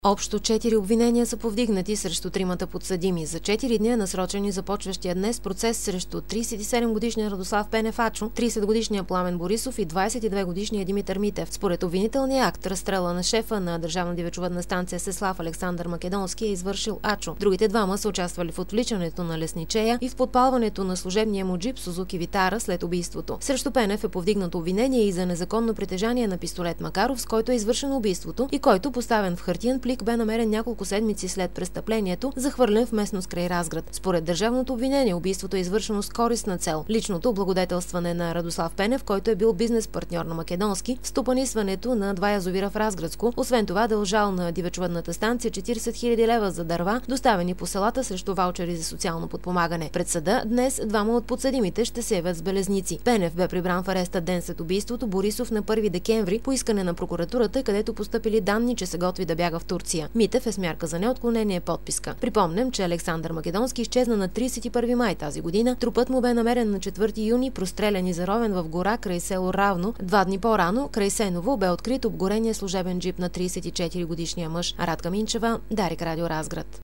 Общо 4 обвинения са повдигнати срещу тримата подсъдими. За 4 дни е насрочен и започващия днес процес срещу 37-годишния Радослав Пенев Ачо, 30-годишния Пламен Борисов и 22-годишния Димитър Митев. Според обвинителния акт, разстрела на шефа на Държавна дивечовъдна станция Сеслав Александър Македонски е извършил Ачо. Другите двама са участвали в отвличането на лесничея и в подпалването на служебния му джип Сузуки Витара след убийството. Срещу Пенев е повдигнато обвинение и за незаконно притежание на пистолет Макаров, с който е извършено убийството и който, поставен в хартиен плик, бе намерен няколко седмици след престъплението, захвърлен в местност край Разград. Според държавното обвинение, убийството е извършено с користна цел. Личното облагодетелстване на Радослав Пенев, който е бил бизнес партньор на Македонски, в стопанисването на 2 язовира в Разградско. Освен това, дължал на дивечовъдната станция 40 000 лева за дърва, доставени по селата срещу ваучери за социално подпомагане. Пред съда днес двама от подсъдимите ще се явят с белезници. Пенев бе прибран в ареста ден след убийството, Борисов на 1 декември по искане на прокуратурата, където постъпили данни, че се готви да бяга в Турция. Митев е с мярка за неотклонение подписка. Припомням, че Александър Македонски изчезна на 31 май тази година. Трупът му бе намерен на 4 юни, прострелян и заровен в гора край село Равно. 2 дни по-рано, край Сеново, бе открит обгорения служебен джип на 34-годишния мъж. Радка Минчева, Дарик Радио Разград.